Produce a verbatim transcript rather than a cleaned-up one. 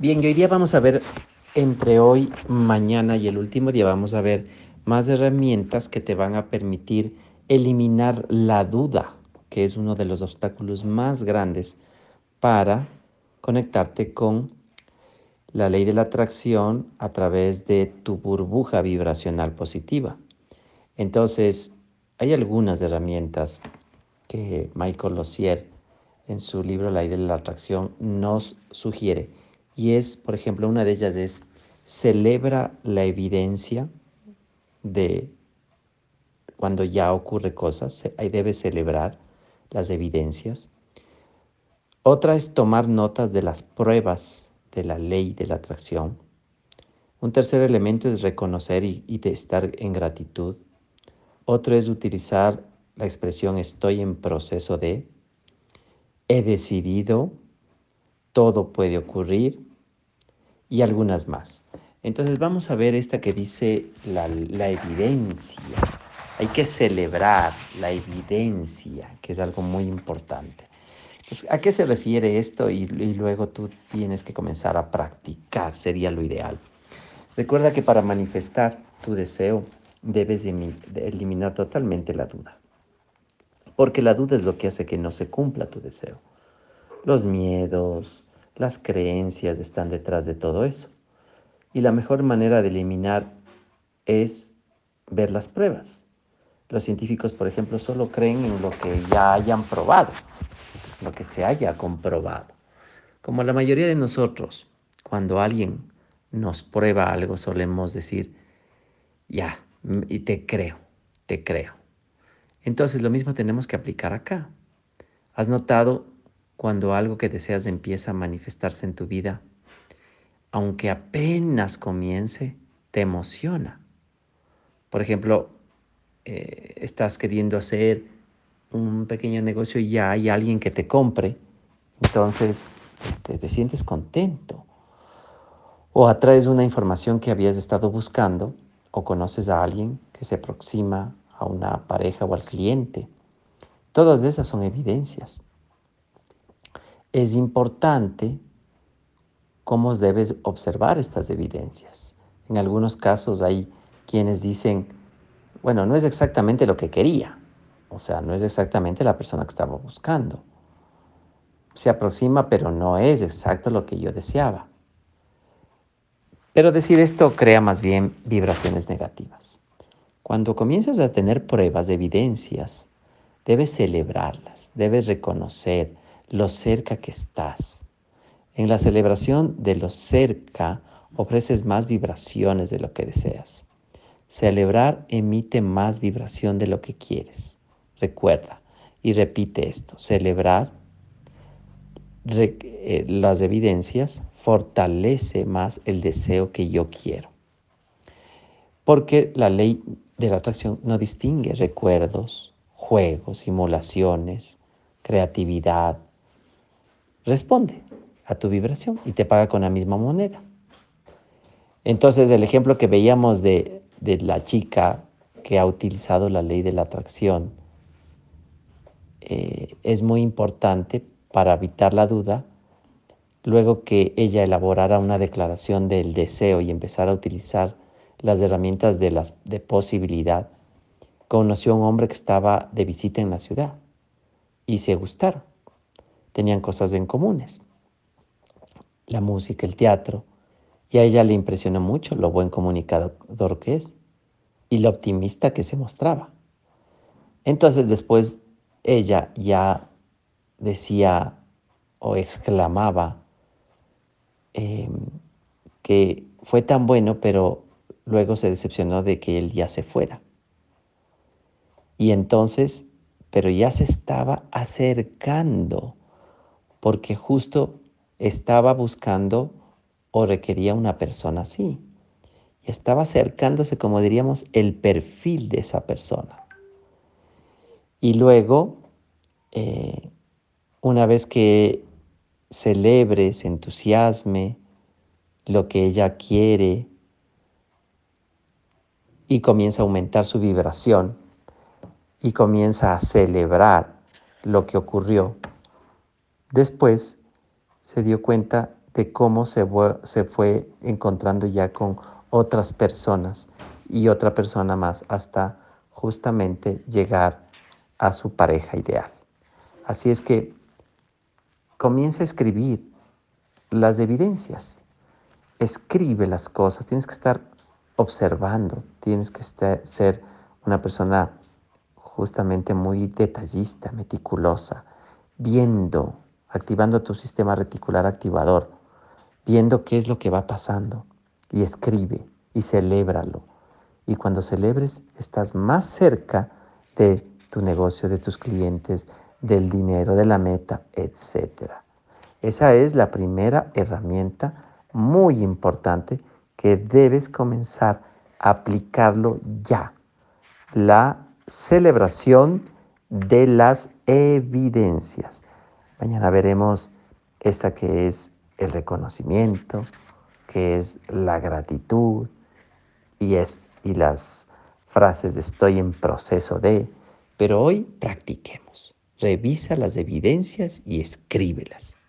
Bien, y hoy día vamos a ver, entre hoy, mañana y el último día, vamos a ver más herramientas que te van a permitir eliminar la duda, que es uno de los obstáculos más grandes para conectarte con la ley de la atracción a través de tu burbuja vibracional positiva. Entonces, hay algunas herramientas que Michael Lozier en su libro La ley de la atracción nos sugiere. Y es, por ejemplo, una de ellas es, celebra la evidencia de cuando ya ocurre cosas, ahí debes celebrar las evidencias. Otra es tomar notas de las pruebas de la ley de la atracción. Un tercer elemento es reconocer y, y de estar en gratitud. Otro es utilizar la expresión estoy en proceso de, he decidido, todo puede ocurrir y algunas más. Entonces vamos a ver esta que dice la, la evidencia. Hay que celebrar la evidencia, que es algo muy importante. Pues, ¿a qué se refiere esto? Y, y luego tú tienes que comenzar a practicar, sería lo ideal. Recuerda que para manifestar tu deseo debes eliminar totalmente la duda. Porque la duda es lo que hace que no se cumpla tu deseo. Los miedos, las creencias están detrás de todo eso. Y la mejor manera de eliminar es ver las pruebas. Los científicos, por ejemplo, solo creen en lo que ya hayan probado, lo que se haya comprobado. Como la mayoría de nosotros, cuando alguien nos prueba algo, solemos decir, ya, y te creo, te creo. Entonces lo mismo tenemos que aplicar acá. ¿Has notado cuando algo que deseas empieza a manifestarse en tu vida, aunque apenas comience, te emociona? Por ejemplo, eh, estás queriendo hacer un pequeño negocio y ya hay alguien que te compre, entonces este, te sientes contento. O atraes una información que habías estado buscando, o conoces a alguien que se aproxima a una pareja o al cliente. Todas esas son evidencias. Es importante cómo debes observar estas evidencias. En algunos casos hay quienes dicen, bueno, no es exactamente lo que quería, o sea, no es exactamente la persona que estaba buscando. Se aproxima, pero no es exacto lo que yo deseaba. Pero decir esto crea más bien vibraciones negativas. Cuando comienzas a tener pruebas, evidencias, debes celebrarlas, debes reconocer lo cerca que estás. En la celebración de lo cerca, ofreces más vibraciones de lo que deseas. Celebrar emite más vibración de lo que quieres. Recuerda y repite esto. Celebrar re, eh, las evidencias fortalece más el deseo que yo quiero. Porque la ley de la atracción no distingue recuerdos, juegos, simulaciones, creatividad. Responde a tu vibración y te paga con la misma moneda. Entonces, el ejemplo que veíamos de, de la chica que ha utilizado la ley de la atracción eh, es muy importante para evitar la duda. Luego que ella elaborara una declaración del deseo y empezara a utilizar las herramientas de, las, de posibilidad, conoció a un hombre que estaba de visita en la ciudad y se gustaron. Tenían cosas en comunes, la música, el teatro, y a ella le impresionó mucho lo buen comunicador que es y lo optimista que se mostraba. Entonces después ella ya decía o exclamaba eh, que fue tan bueno, pero luego se decepcionó de que él ya se fuera. Y entonces, pero ya se estaba acercando, porque justo estaba buscando o requería una persona así. Y estaba acercándose, como diríamos, el perfil de esa persona. Y luego, eh, una vez que celebre, se entusiasme lo que ella quiere y comienza a aumentar su vibración y comienza a celebrar lo que ocurrió, después se dio cuenta de cómo se, se fue encontrando ya con otras personas y otra persona más hasta justamente llegar a su pareja ideal. Así es que comienza a escribir las evidencias. Escribe las cosas, tienes que estar observando, tienes que estar, ser una persona justamente muy detallista, meticulosa, viendo, activando tu sistema reticular activador, viendo qué es lo que va pasando y escribe y celébralo. Y cuando celebres estás más cerca de tu negocio, de tus clientes, del dinero, de la meta, etcétera. Esa es la primera herramienta muy importante que debes comenzar a aplicarlo ya. La celebración de las evidencias. Mañana veremos esta que es el reconocimiento, que es la gratitud y, es, y las frases de estoy en proceso de, pero hoy practiquemos. Revisa las evidencias y escríbelas.